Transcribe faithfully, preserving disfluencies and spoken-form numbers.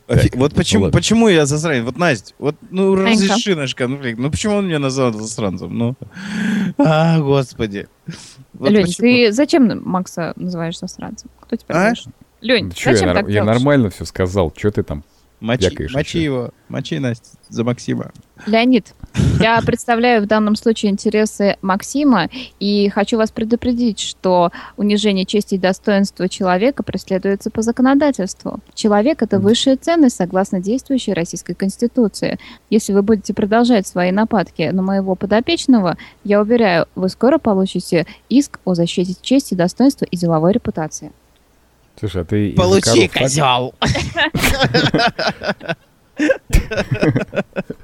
Так, вот почему, ну почему я засранец? Вот, Настя, вот, ну, Анька. разреши наш конфликт. Ну, почему он меня назвал засранцем? Ну, а, господи. Вот Лень, почему? ты зачем Макса называешь засранцем? Кто тебя А? разрешил? Лень, Да чё, я, зачем нар- так я делаешь? нормально все сказал. Что ты там? Мочи, Якаешь мочи ещё. его. Мочи, Настя, за Максима. Леонид, я представляю в данном случае интересы Максима и хочу вас предупредить, что унижение чести и достоинства человека преследуется по законодательству. Человек — это высшая ценность согласно действующей Российской Конституции. Если вы будете продолжать свои нападки на моего подопечного, я уверяю, вы скоро получите иск о защите чести, достоинства и деловой репутации. Слушай, а ты из-за Получи, коров так- козел!